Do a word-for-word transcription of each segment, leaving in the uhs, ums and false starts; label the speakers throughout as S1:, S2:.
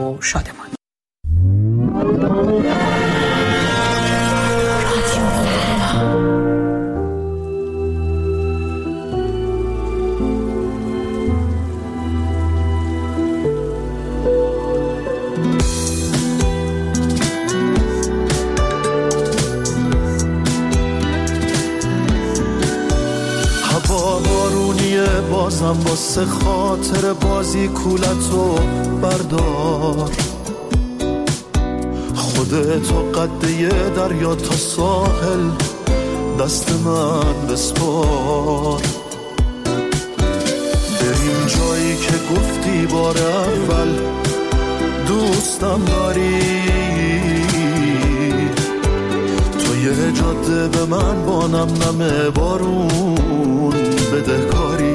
S1: شادمان.
S2: بازم واسه خاطر بازی کولتو بردار، خودتو قده یه دریا تا ساحل دست من بسپار، بریم جایی که گفتی بار اول دوستم داری، تو یه جاده به من با نم نم بارون بده کاری،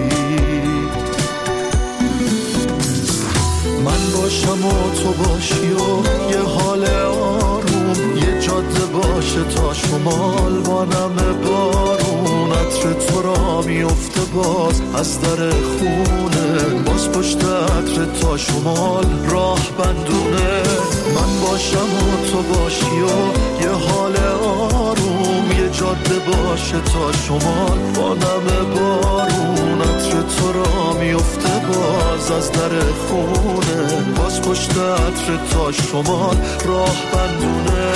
S2: من باشم و تو باشی و یه حال آروم، یه جاده باشه تا شمال با نم بارون، عطر تو را میفته باز از در خونه، باز پشت عطر تا شمال راه بندونه، من باشم و تو باشی و یه حال آروم، یه جاده باشه تا شمال با نم بارون، عطر تو را میفته باز از در خونه، باز پشت عطر تا شمال راه بندونه.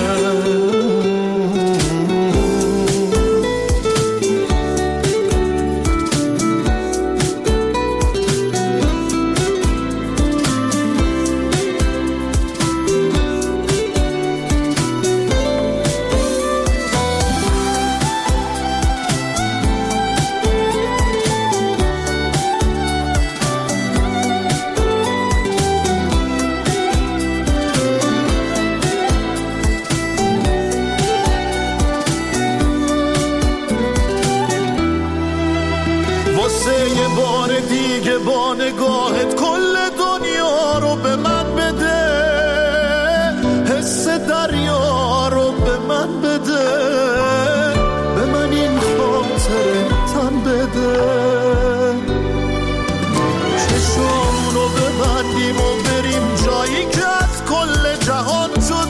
S2: نگاهت کل دنیا رو به من بده، حس دریا رو به من بده، به من این خاطر تن بده، چشمونو ببندیم و بریم جایی که از کل جهان جداست،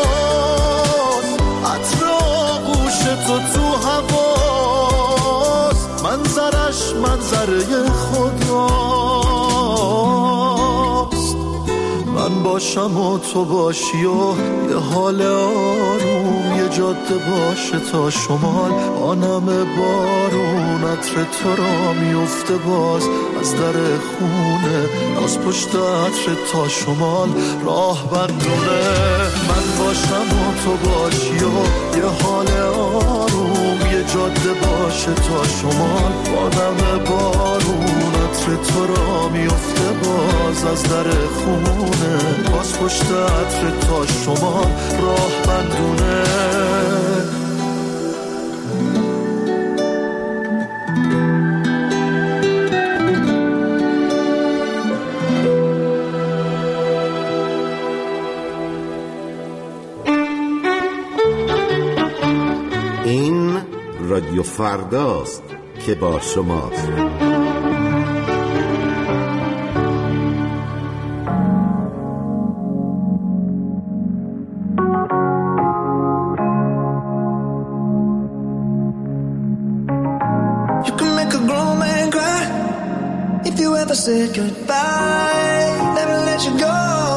S2: عطر آغوش تو تو هواست، منظرش منظره خداست، من باشم و تو باشی و یه حال آروم، یه جاده باشه تا شمال با نم بارون، عطر تو را میفته باز از در خونه، باز پشت عطر تا شمال راه بندونه، من باشم و تو باشی و یه حال آروم، یه جاده باشه تا شمال با نم بارون، عطر تو را میفته باز از در خونه، باز پشت عطر تا شمال راه بندونه.
S3: این رادیو فرداست که با شماست.
S4: Say goodbye, never let you go.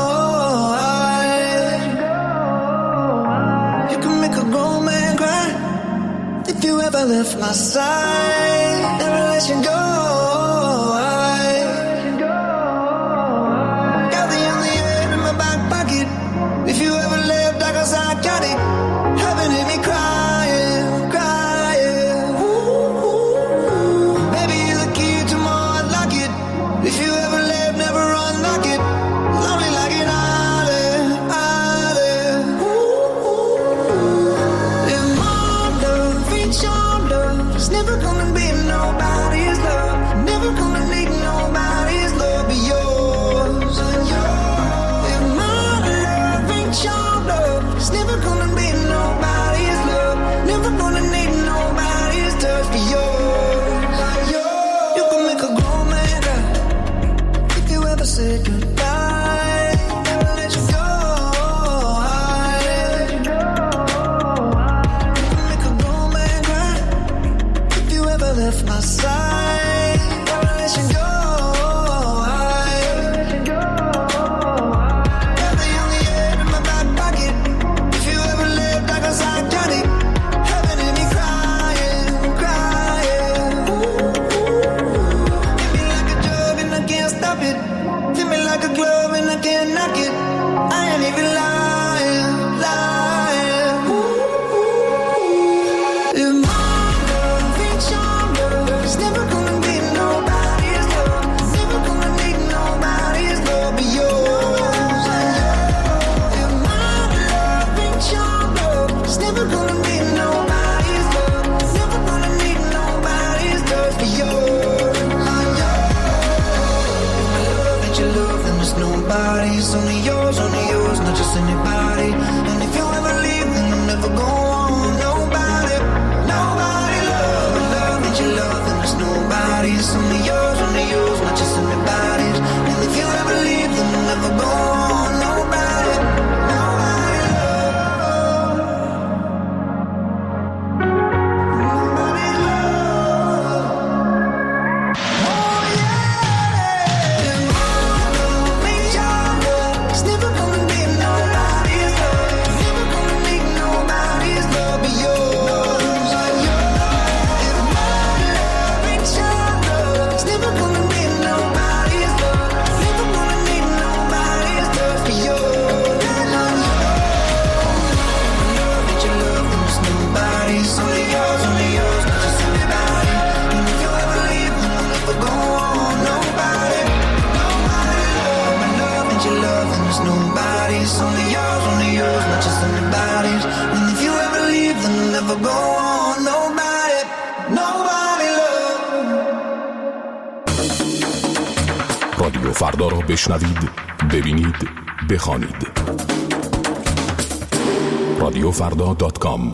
S4: You can make a grown man cry if you ever left my side, never let you go. Got the only air in my back pocket. If you ever left, I guess I got it. Heaven hit me crying, crying. Ooh, baby, you're the key to my heart, lock it. If you ever left, never unlock it. Lonely like an island, island. Ooh, if my love reach your love, it's never gonna be nobody's love. just anybody. And if you ever leave, then I'll never go on. Nobody, nobody love, love that you love, and there's nobody. It's only yours, only yours, not just anybody's. And if you ever leave, then I'll never go on. Nobody, nobody love, nobody love. Oh yeah, reach out, it's never gonna be nobody's love. It's never gonna make nobody's love be yours. If my love reach out, it's never gonna be nobody's love. It's never gonna make nobody's love be yours. Love that you love, then there's nobody's. Only yours, only yours, not just anybody. And if you ever leave, then I'll never go on. Nobody, nobody love, my love that you love, then there's nobody's. Only yours, only yours, not just anybody's. And if you ever leave, then I'll never go on. Nobody, nobody love.
S1: رادیو فردا را بشنوید، ببینید، بخوانید. رادیو فردا دات کام.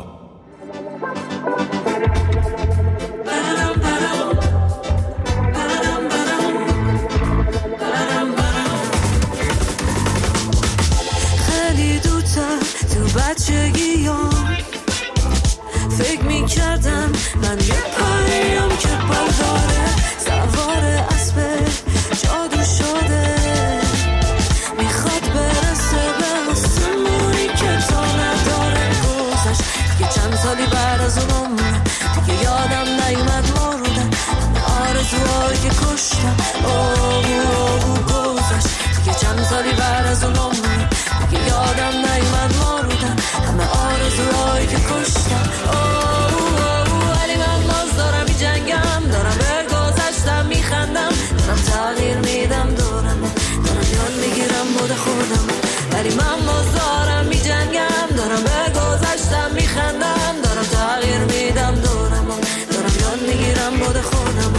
S5: خیلی دوتر تو بچگیام فکر میکردم من یه پریم که برداره سوار اسب جادو شده میخواد برسه به آسمونی که تا نداره گذشت دیگه چند سالی بعد از اون عمره دیگه یادم نیومد مردن آرزوهایی که کشتم آبو آبو گذشت دیگه چند سالی بعد از اون عمره دیگه یادم نیومد مردن همه آرزوهایی که کشتم آبو آبو ولی من باز دارم می جنگم دارم به گذشتم میخندم دارم تغییر میدم دارم دارم یاد میگیرم بود خودم ولی من باز دارم می جنگم دارم به گذشتم میخندم دارم تغییر میدم دارم دارم یاد میگیرم بود خودم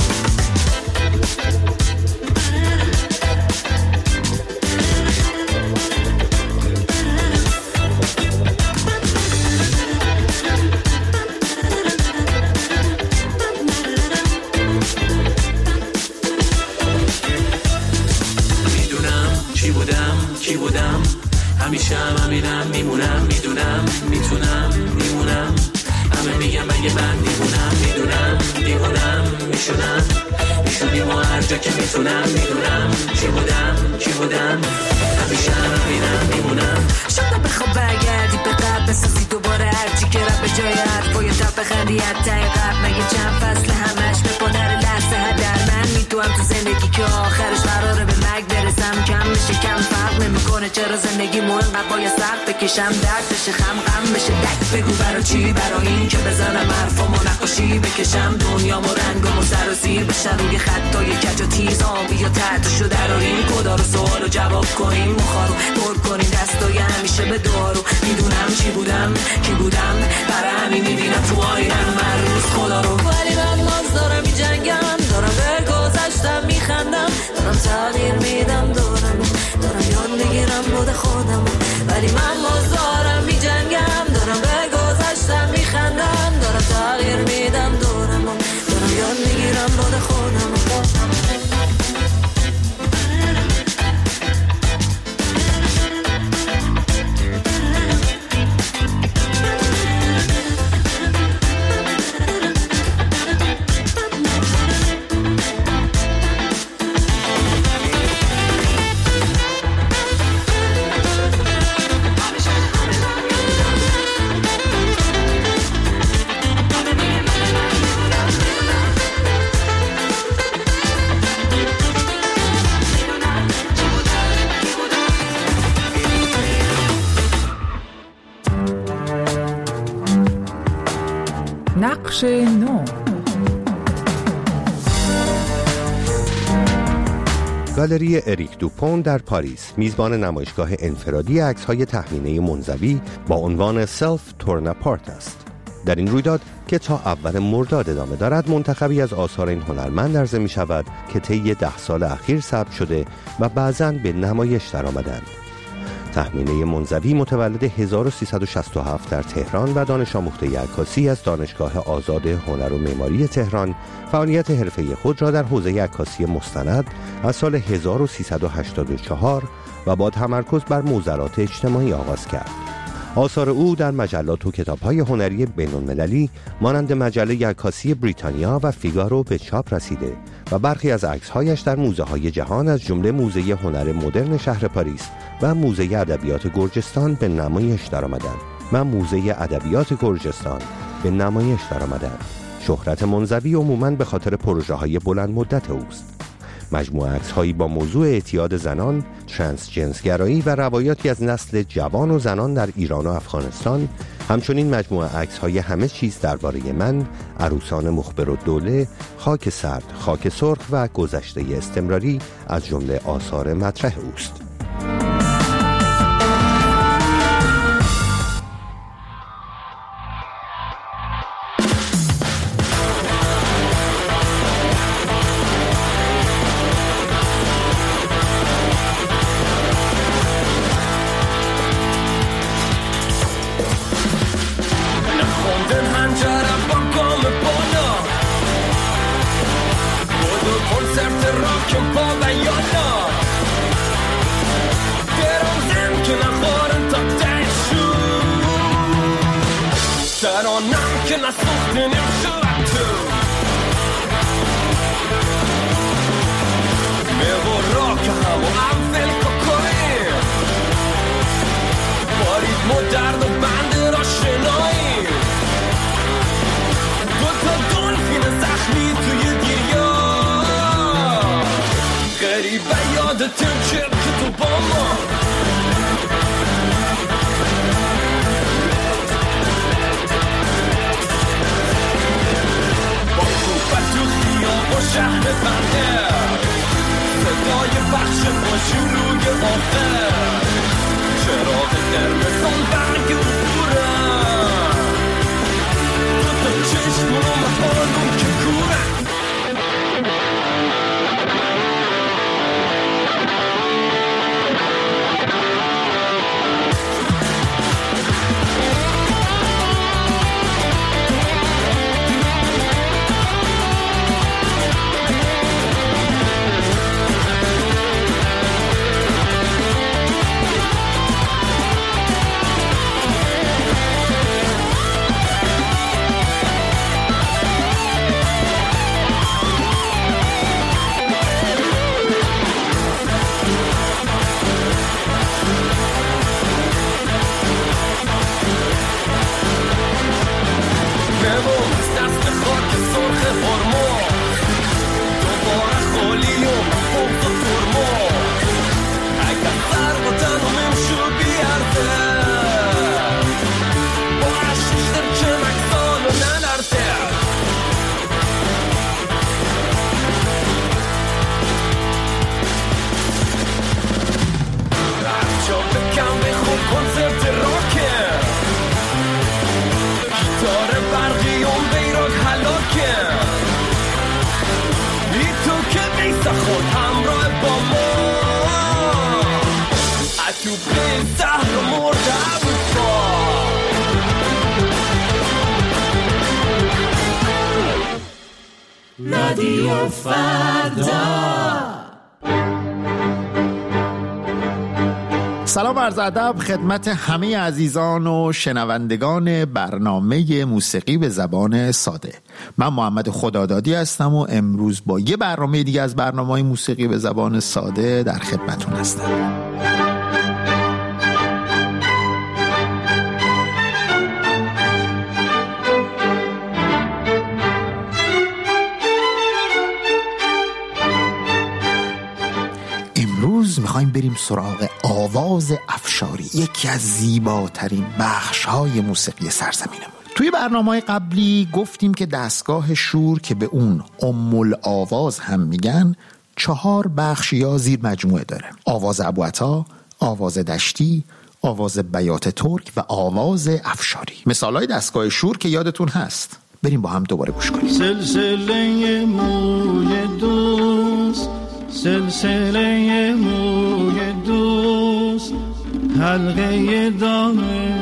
S6: کی بودم همیشه هم همینم میمونم میدونم میتونم میمونم همه میگم اگه من دیوونم میدونم دیوونم میشونم میشونیم و هر جا که میتونم میدونم کی بودم کی بودم همیشه هم همینم میمونم
S5: شاید بخواب برگردی به قبل بسازی دوباره هرچی که رب به جای حرفای تب بخندی حتی قبل مگه چند فصل همش به پادر لحظه هدر من میدونم تو زندگی که آخرش قراره به مرگ برسم کم میشه کم فرق نمیکنه چرا زندگی مهم قبای سخت بکشم درد بشه خم غم بشه دک بگو برا چی برا این که بزنم حرفامو نقاشی بکشم دنیامو رنگامو سر و زیر بشن روی خطای کج و تیز آبی یا تحتشو دراریم کدا رو سوالو جواب کنیم مخارو پر کنیم دستای همیشه به دارو میدونم چی بودم کی بودم برای همین میبینم تو آینم من روز خدا رو ولی من باز دارم می جنگم دارم به گذشتم میخندم دارم تغییر میدم دارم دارم یاد میگیرم بود خودم ولی من باز دارم می جنگم دارم به گذشتم میخندم دارم تغییر میدم دارم دارم یاد میگیرم بود خودم
S7: نقش نو.
S8: گالری اریک دوپون در پاریس میزبان نمایشگاه انفرادی عکس‌های تهمینه منزوی با عنوان سلف تورن اپارت است. در این رویداد که تا اول مرداد ادامه دارد منتخبی از آثار این هنرمند عرضه می شود که طی ده سال اخیر ثبت شده و بعضاً به نمایش درآمدند. تهمینه منزوی متولد هزار و سیصد و شصت و هفت در تهران و دانش آموخته عکاسی از دانشگاه آزاد هنر و معماری تهران، فعالیت حرفه‌ای خود را در حوزه عکاسی مستند از سال هزار و سیصد و هشتاد و چهار و با تمرکز بر موزلات اجتماعی آغاز کرد. آثار او در مجلات و کتاب‌های هنری بین‌المللی مانند مجله عکاسی بریتانیا و فیگارو به چاپ رسیده و برخی از عکس‌هایش در موزه‌های جهان از جمله موزه هنر مدرن شهر پاریس و موزه ادبیات گرجستان به نمایش درآمدند و موزه ادبیات گرجستان به نمایش درآمدند. شهرت منزوی عموماً به خاطر پروژه‌های بلند مدت اوست. مجموعه عکس‌هایی با موضوع اعتیاد زنان، ترنس جنسگرایی و روایاتی از نسل جوان و زنان در ایران و افغانستان، همچنین مجموعه عکس‌های همه چیز درباره من، عروسان مخبرالدوله، خاک سرد، خاک سرخ و گذشته استمراری از جمله آثار مطرح اوست.
S9: رادیو فردا. سلام عرض ادب خدمت همه عزیزان و شنوندگان برنامه موسیقی به زبان ساده. من محمد خدادادی هستم و امروز با یه برنامه دیگه از برنامه‌های موسیقی به زبان ساده در خدمتون هستم. میخوایم بریم سراغ آواز افشاری، یکی از زیباترین بخش‌های موسیقی سرزمینمون. توی برنامه‌های قبلی گفتیم که دستگاه شور که به اون ام الآواز هم میگن چهار بخش یا زیر مجموعه داره: آواز ابوعطا، آواز دشتی، آواز بیات ترک و آواز افشاری. مثالای دستگاه شور که یادتون هست. بریم با هم دوباره گوش کنیم.
S10: سلسله موی دوست، سلسله موی دوست، حلقه دام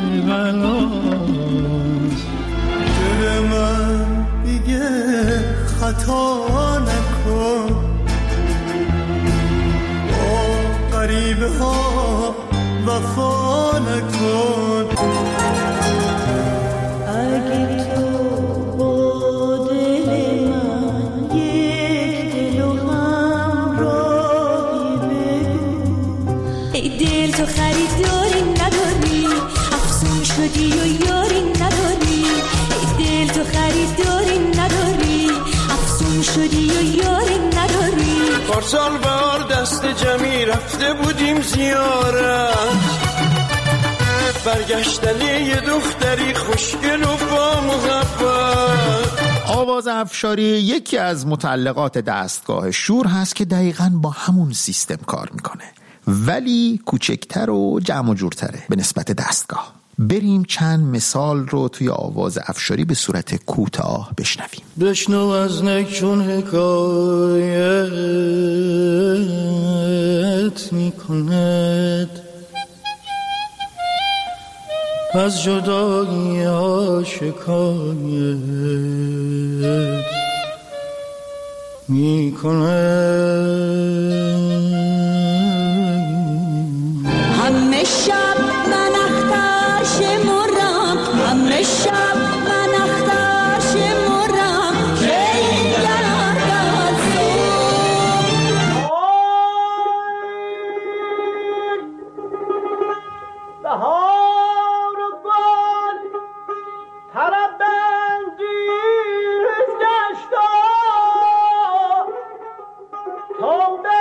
S10: بلاست.
S2: دل من دیگه خطا نکن، با غریبه ها وفا نکن.
S5: اگه تو با دل من یک دل و همراهی بگو، ای دل تو خریداری نداری، افسون شدی و یاری نداری. ای دل تو خریداری نداری، افسون شدی و یاری نداری.
S11: پارسال بار دست جمعی رفته بودیم زیارت، برگشتن یه دختری خوشگل و با محبت.
S9: آواز افشاری یکی از متعلقات دستگاه شور هست که دقیقاً با همون سیستم کار میکنه، ولی کوچکتر و جمع و جورتره به نسبت دستگاه. بریم چند مثال رو توی آواز افشاری به صورت کوتاه بشنویم.
S10: بشنو از نکچون حکایت میکند، از جدایی ها شکایت میکند.
S5: همه شب من اختر شمرم، همه شب من اختر شمرم، که این گرد از بهار و گل طرب بنگیز گشتا، تا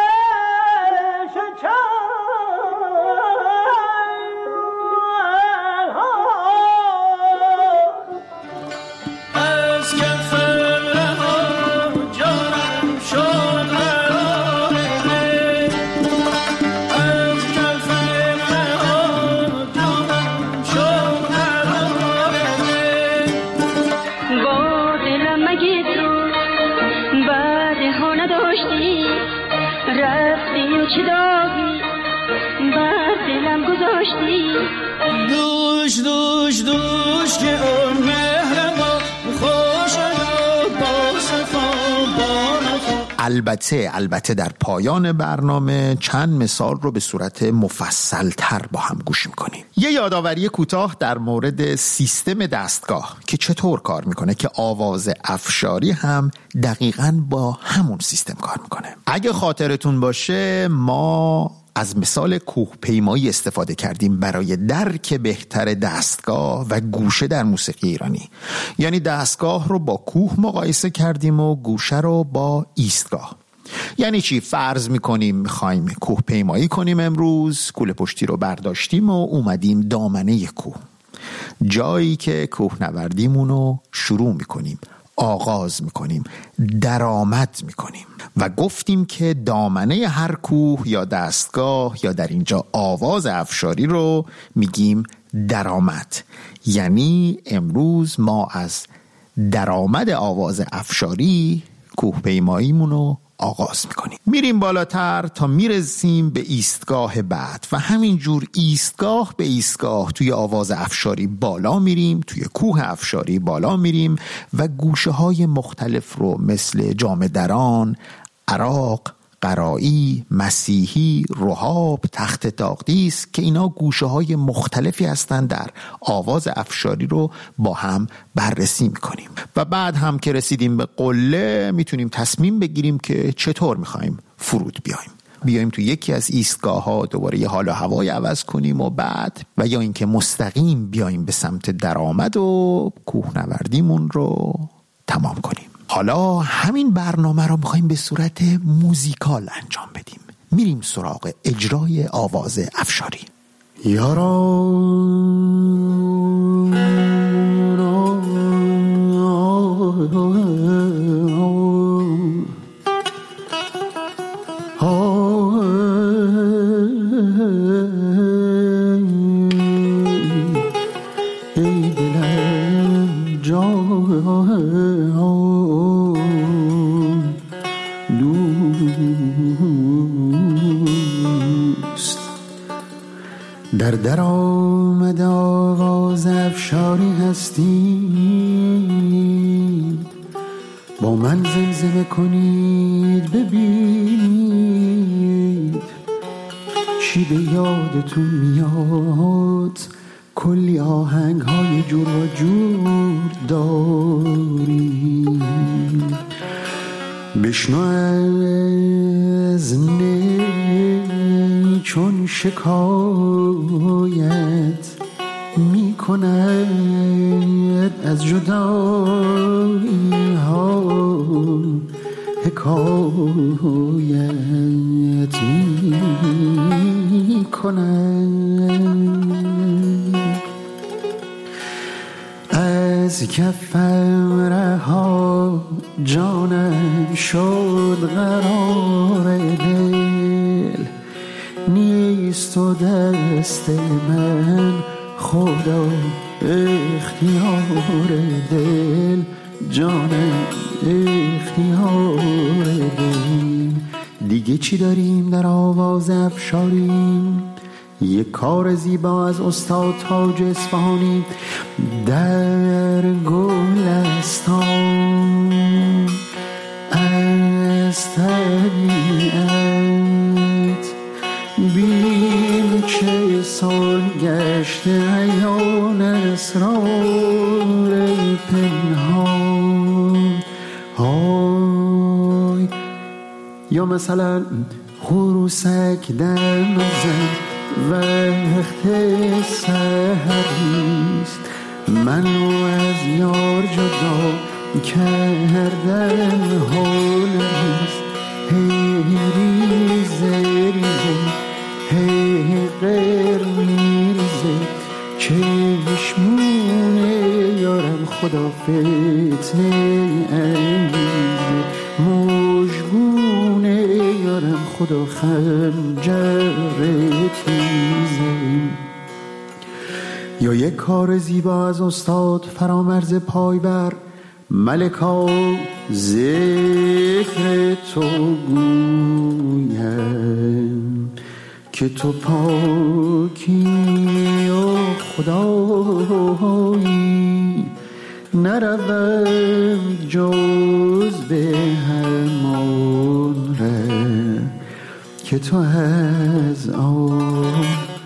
S5: بشه چه داغی بر دلم گذاشتی.
S10: دوش دوش دوش که اون مهر ما خوش با صفا با نفا.
S9: البته البته در پایان برنامه چند مثال رو به صورت مفصل تر با هم گوش میکنیم. یه یادآوری کوتاه در مورد سیستم دستگاه که چطور کار میکنه، که آواز افشاری هم دقیقاً با همون سیستم کار میکنه. اگه خاطرتون باشه ما از مثال کوه پیمایی استفاده کردیم برای درک بهتر دستگاه و گوشه در موسیقی ایرانی. یعنی دستگاه رو با کوه مقایسه کردیم و گوشه رو با ایستگاه. یعنی چی؟ فرض میکنیم میخوایم کوه پیمایی کنیم امروز، کوله پشتی رو برداشتیم و اومدیم دامنه کوه، جایی که کوهنوردیمونو شروع میکنیم، آغاز میکنیم، درآمد میکنیم و گفتیم که دامنه هر کوه یا دستگاه یا در اینجا آواز افشاری رو میگیم درآمد. یعنی امروز ما از درآمد آواز افشاری کوه پیماییمونو آغاز میکنیم، میریم بالاتر تا میرسیم به ایستگاه بعد و همینجور ایستگاه به ایستگاه توی آواز افشاری بالا میریم، توی کوه افشاری بالا میریم و گوشه های مختلف رو مثل جامه دران، عراق، قرایی، مسیحی، رهاب، تخت تاقدیس که اینا گوشه های مختلفی هستن در آواز افشاری رو با هم بررسی میکنیم و بعد هم که رسیدیم به قله میتونیم تصمیم بگیریم که چطور میخوایم فرود بیایم. بیایم تو یکی از ایستگاه ها دوباره یه حال و هوای عوض کنیم و بعد و یا اینکه مستقیم بیایم به سمت درآمد و کوهنوردیمون رو تمام کنیم. حالا همین برنامه رو میخوایم به صورت موزیکال انجام بدیم. میریم سراغ اجرای آواز افشاری. در آمد آواز افشاری هستید، با من زمزمه کنید ببینید چی به یادتون میاد. کلی آهنگ های جور و جور دارید، بشنو از نی چون شکایت می کند از جدایی ها حکایت می کند. از کف رها جانم شد قرار دل، نیست و دست من خدا اختیار دل، جانم اختیار دل. دیگه چی داریم در آواز افشاریم؟ یک کار زیبا از استاد تاج اصفهانی در گلستان، از طبیعت بین چه سال گشته ایان اسرار پنهان های. یا مثلا خروسک در نزن وقت سحریست، منو از یار جدا کردن حال نیست. هی ریزه ریزه هی غیر میریزه چشمونه یارم خدا فتنه انگیزه، مژگونه یارم خدا خنجر تیزه. یا یک کار زیبا از استاد فرامرز پایبر ملکا ذکر تو گویم که تو پاکی و خدایی، نروم جز به همان ره که تو از آن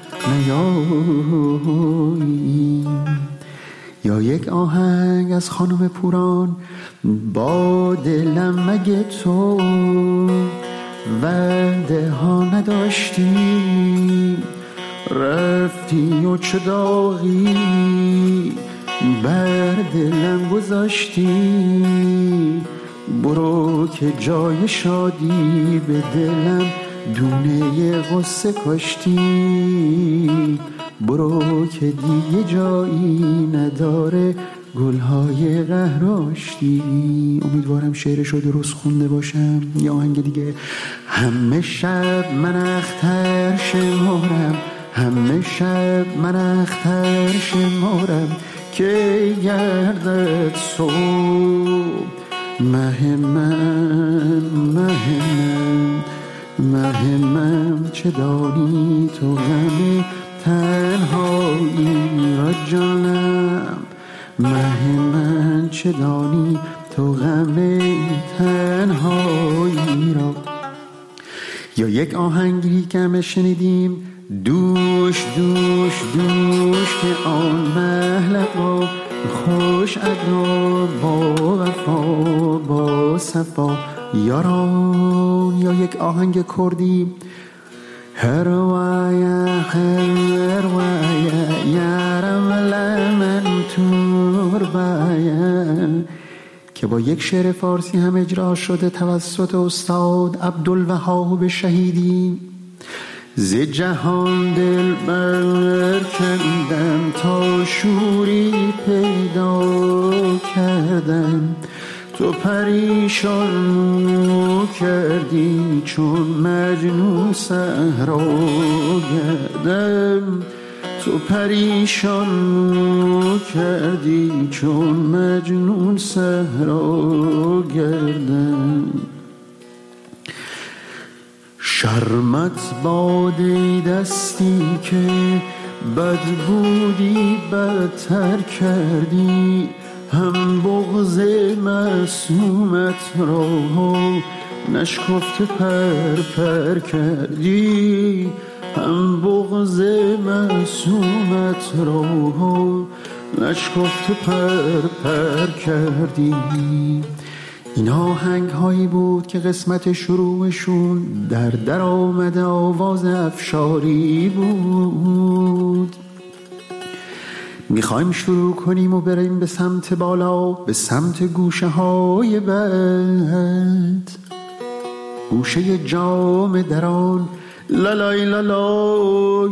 S9: نیایی. یا یک آهنگ از خانم پوران با دلم مگه تو وعده ها نداشتی، رفتی و چه داغی بر دلم گذاشتی، برو که جای شادی به دلم دونه غصه کاشتی، برو که دیگه جایی نداره گلهای قهراشتی. امیدوارم شعرشو درست خونده باشم. یا آهنگ دیگه. همه شب من اختر شمارم، همه شب من اختر شمارم که گردد صبح، مه من مه من مه من چه دانی تو غم تنهایی را جانم، مه من چه دانی تو غم تنهایی را. یا یک آهنگی که همه شنیدیم، دوش دوش دوش که آن محلقا خوش ادا با وفا با صفا یاران. یا یک آهنگ کردی، هروایا هروایا یارم لمن توربایا، که با یک شعر فارسی هم اجرا شده توسط استاد عبدالوهاب شهیدی. ز جهان دل برکندم تا شوری پیدا کردم، تو پریشان کردی چون مجنون صحرا گردم، تو پریشان کردی چون مجنون صحرا گردم. شرمت باده دستی که
S2: بد بودی بدتر کردی، هم بغض معصومت را نشکفته پر پر کردی، هم بغض معصومت را نشکفته پر پر کردی. این آهنگ هایی بود که قسمت شروعشون در در آمد آواز افشاری بود. میخوایم شروع کنیم و بریم به سمت بالا، به سمت گوشه های بد، گوشه جام دران. لالای لالای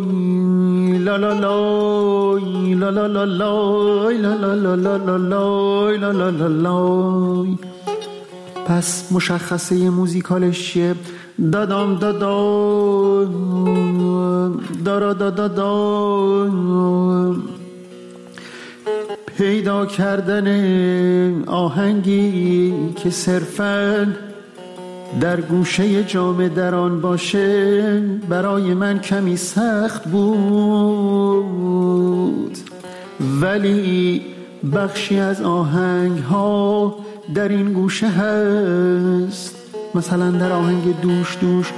S2: لالای لالای لالای لالای. پس مشخصه موزیکالش چیه؟ دادام دادام دارا دادام. پیدا کردن آهنگی که صرفاً در گوشه جام دران باشه برای من کمی سخت بود، ولی بخشی از آهنگ ها در این گوشه هست. مثلا در آهنگ دوش دوش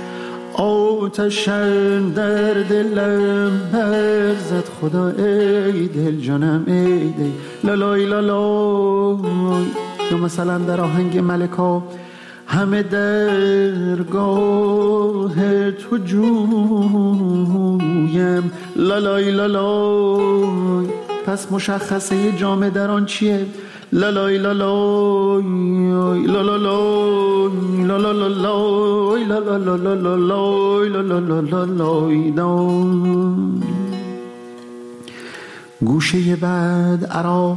S2: آتشن در دلم برزد خدا ای دل جانم ای دل لالای لالای. یا مثلا در آهنگ ملکا همه درگاه تو جویم لالای لالای. پس مشخصه جام دران چیه؟ لالای لالای لالای لالای لالای. گوشه بعد عراق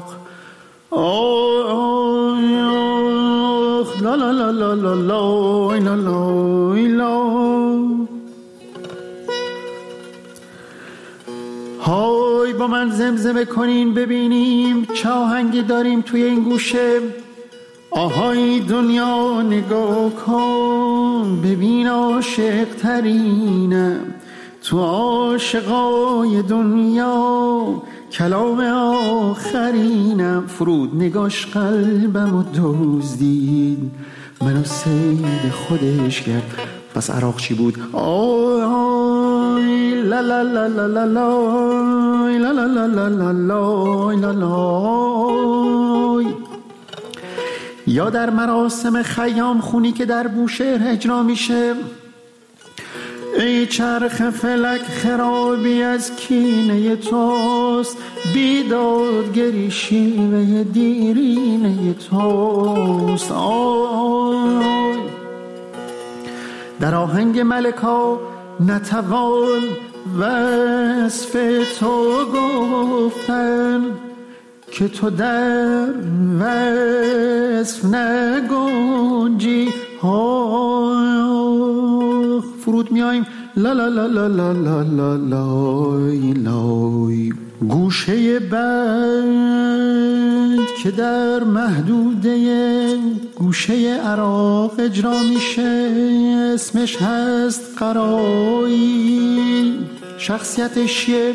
S2: لا لا لا لا لا لا لا لا. های با من زمزمه کنین ببینیم چه آهنگی داریم توی این گوشه. آهای دنیا نگاه کن ببین عاشق ترینم تو عاشقای دنیا کلام آخرینم. فرود نگاش قلبم و دزدید منو سید خودش کرد. پس عراق چی بود؟ آی لا لا لا لا لا لا لا لا لا لا لا. یا در مراسم خیام خونی که در بوشهر اجرا میشه، ای چرخ فلک خرابی از کینه توست، بیدادگری شیوه دیرینه توست. آی در آهنگ ملکا نتوان وصف تو گفتن که تو در وصف نگنجی. فرود میایم لا لا لا لا لا لا لا لای لای. گوشه بند که در محدوده گوشه عراق اجرا میشه، اسمش هست قرایی. شخصیتش یه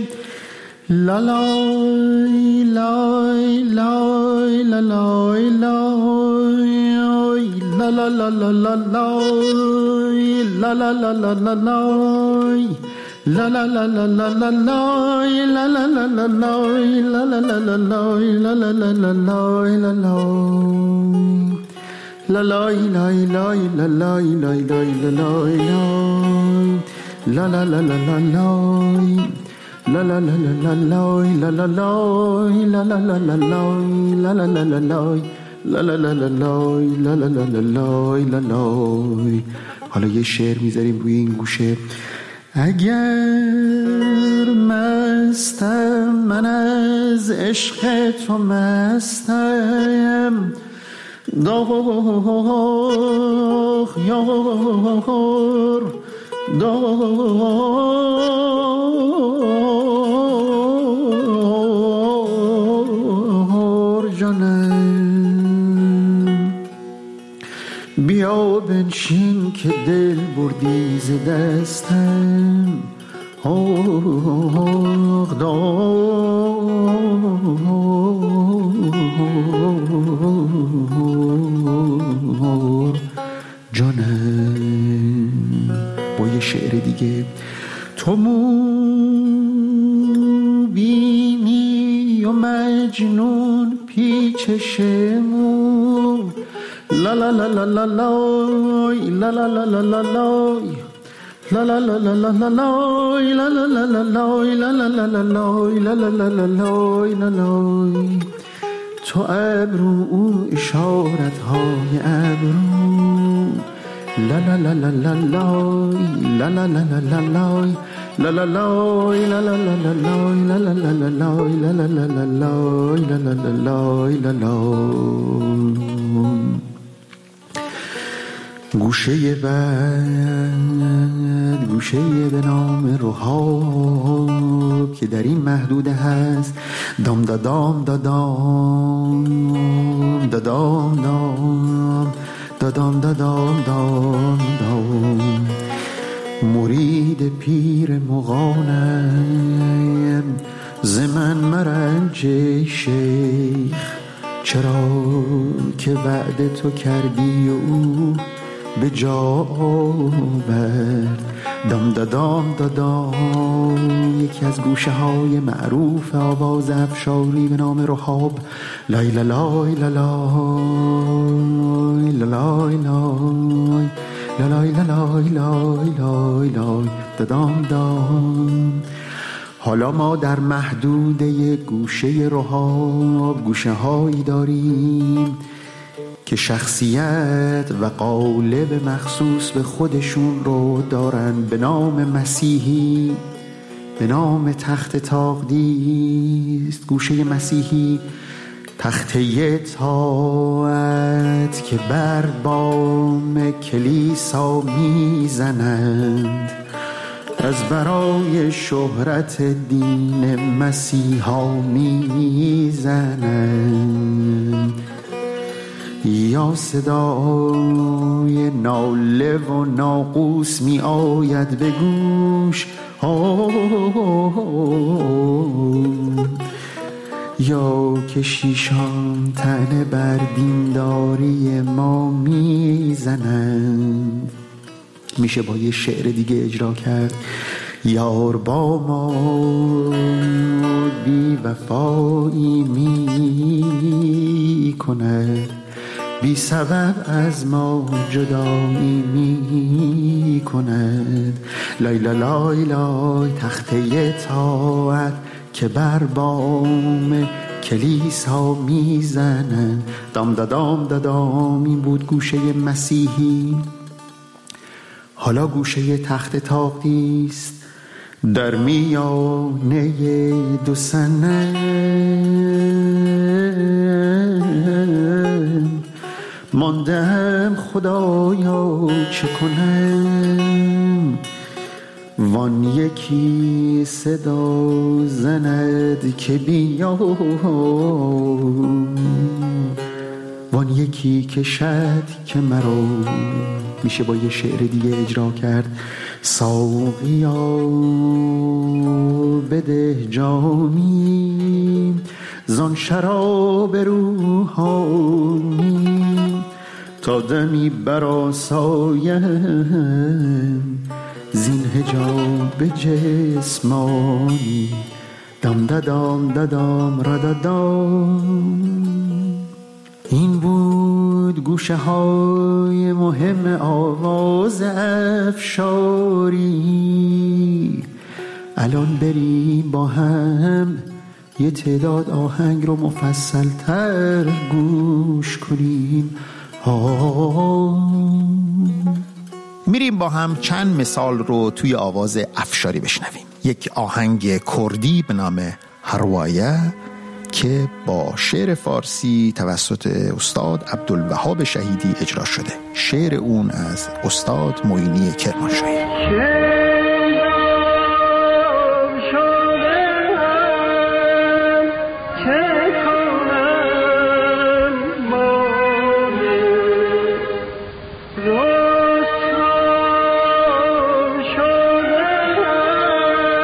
S2: لالای لای لای لالای لای لا لا لا لا لا لای لا لا لا لا لا لای لا لا لا لا لا لا لای لا لا لا لا لای لا لا لا لا لای لا لا لا لا لای لا لای لای لای لای لای لای لای لا لا لا لا لا لای لا لا لا لا لای لا لا لای لا لا لا لا لای لا لا لا لا لای لا لا لا لا لای لا لا لا لا لای لا لای. حالا یه شعر میذاریم روی این گوشه. اگر مستم من از عشق تو مستم، داغ یار دار جانم، بیا بنشین که دل بردی ز دستم،
S9: آه دار جانم. با یه شعر دیگه: تو مو بینی و مجنون پیچش مو، لا لا لا لا لا لای لا لا لا لا لا لای لا لا لا لا لا لا لای لا لا لا لا لای لا لا لا لا لای لا لا لا لا لای لا لای. تو ابرو او اشارت های ابرو، لا لا لا لا لا لای لا لا لا لا لا لای لا لا لای لا لا لا لا لای لا لا لا لا لای لا لا لا لا لای لا لا لا لای لا لای. گوشه بد گوشه به نام رهاب که در این محدوده هست، دام دادام دادام دادام دام دادام دادام دام دام. مرید پیر مغانم زمن مرنج شیخ، چرا که وعده تو کردی و او به جا آورد. دام دادام دادام یکی از گوشه های معروف آواز افشاری به نام رهاب، لای لای لای لای لای لای لای لای لای لای لای دادام دام. حالا ما در محدوده گوشه رهاب گوشه هایی داریم که شخصیت و قالب مخصوص به خودشون رو دارن، به نام مسیحی، به نام تخت تاقدیست. گوشه مسیحی تخته طاعت که بر بام کلیسا میزنند، از برای شهرت دین مسیحا میزنند. یا صدای ناله و ناقوس می آید به گوش، یا کشیشان طعنه بر دینداری ما میزنند. میشه با یه شعر دیگه اجرا کرد: یار با ما بی وفایی می کند، بی سبب از ما جدایی می کند. لای لای لای تخته طاعت که بر بام کلیسا میزنن، دام دادام دادام. این بود گوشه مسیحی. حالا گوشه تخت تاقدیست در میانه دو صنم ماندم، خدایا چه کنم؟ وان یکی صدا زند که بیا، وان یکی کشد که مرا. میشه با یه شعر دیگه اجرا کرد: ساقیا بده جامی زان شراب روحانی، تا دمی برآسایم زین حجاب جسمانی. دام دادام دادام را دادام. این بود گوشه های مهم آواز افشاری. الان بریم با هم یه تعداد آهنگ رو مفصل تر گوش کنیم. میریم با هم چند مثال رو توی آواز افشاری بشنویم. یک آهنگ کردی به نام هروایه که با شعر فارسی توسط استاد عبدالوهاب شهیدی اجرا شده. شعر اون از استاد معینی کرمانشاهی.
S10: روز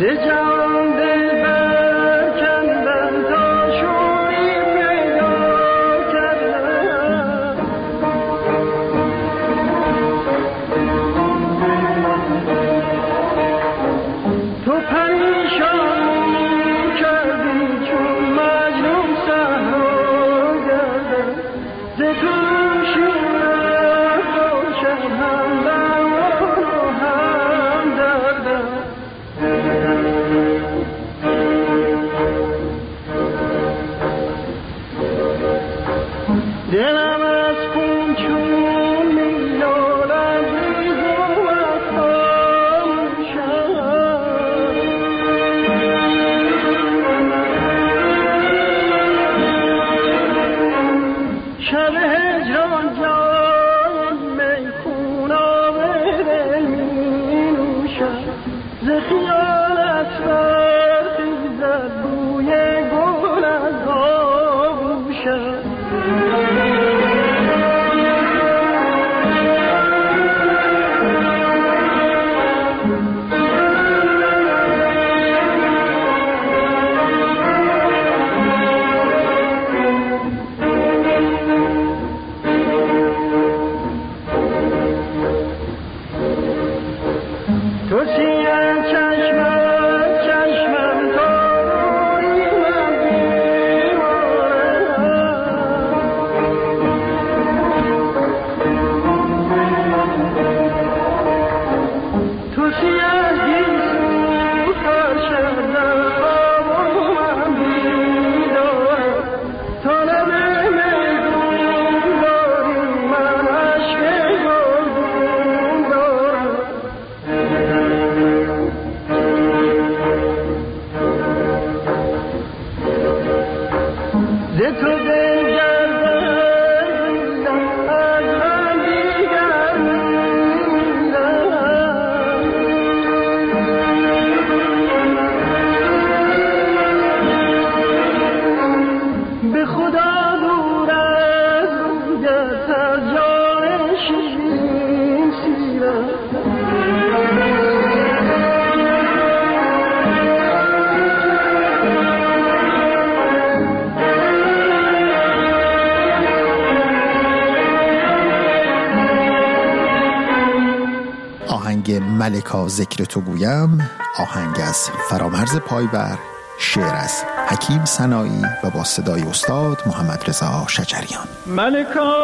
S9: ملکا ذکر تو گویم، آهنگ از فرامرز پایور، شعر از حکیم سنایی و با صدای استاد محمد رضا شجریان.
S10: ملکا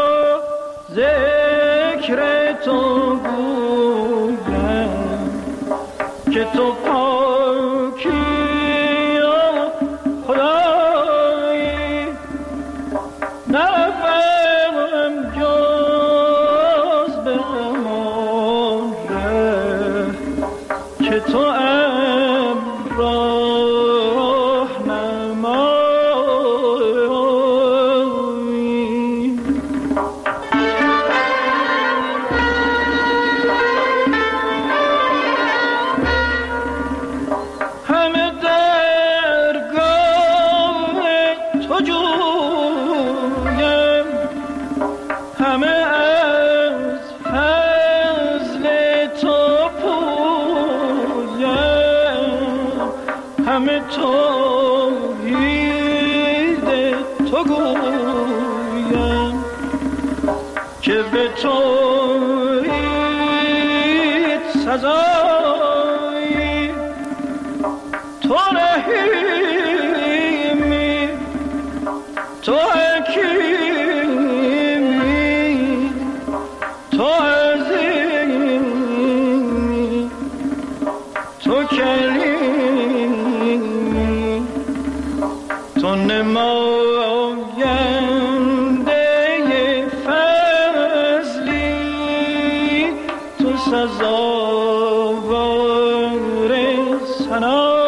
S10: ذکر تو گویم که تو پاکی و خدایی، نفهم جز به امان که تو امراه نمایی. همه درگاه تو جویم، همه از فضل تو همه توحید تو گویم که به توحید سزایی. تو رحیمی، تو حکیمی، تو عظیمی، تو کریمی، تو نماینده فضلی، تو سزاوار ثنایی.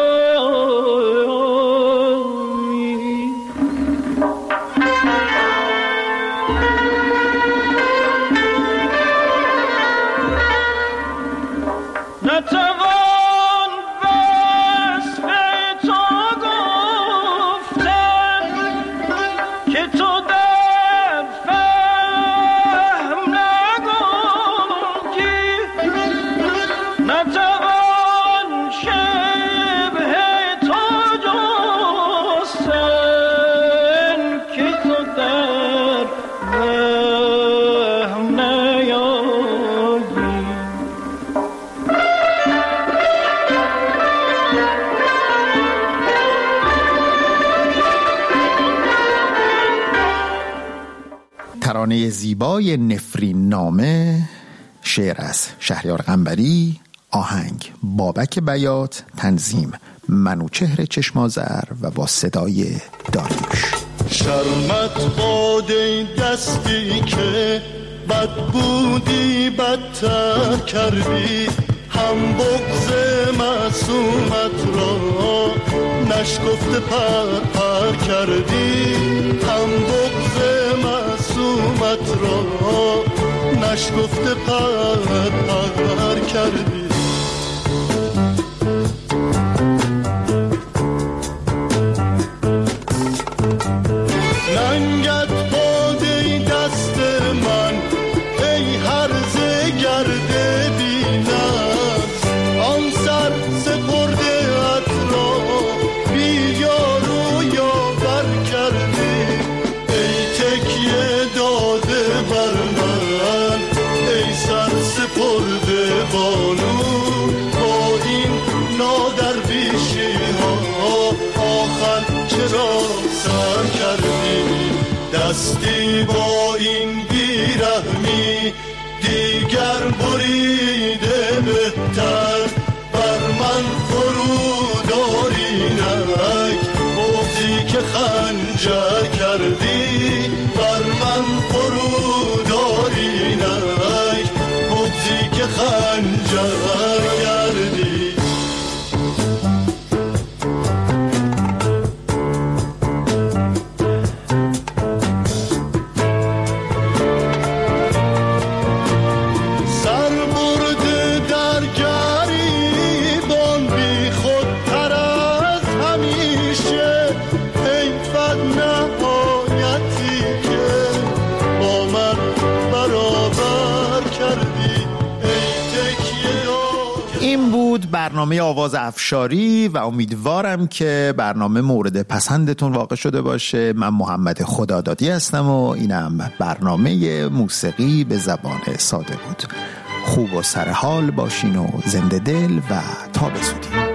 S10: نتوان وصف تو گفتن که تو در فهم نگنجی، نتوان شمردن
S9: ترانه زیبای نفرین نامه، شعر از شهریار قنبری، آهنگ بابک بیات، تنظیم منوچهر چشمازر و با صدای داریوش.
S2: شرمت باده دستی که بد بودی بدتر کردی، هم بغض معصومت را نشکفته پر پر کردی، هم بغض معصومت را نشکفته پر پر کردی. ننگت باده دست من ای هرزه گرده بینست، آن سر سپرده ات را بی یار و یاور کردی. ای تکیه داده بر من ای سر سپرده بانو، با این نادرویشی ها آخر چرا سر کردی؟ دستی با این بیرحمی دیگر بریده بهتر، بر من فروداری نک بغضی که خنجر کردی، بر من فروداری نک بغضی که خنجر کردی.
S9: برنامه آواز افشاری و امیدوارم که برنامه مورد پسندتون واقع شده باشه. من محمد خدادادی هستم و اینم برنامه موسیقی به زبان ساده بود. خوب و سرحال باشین و زنده دل و تا به زودی.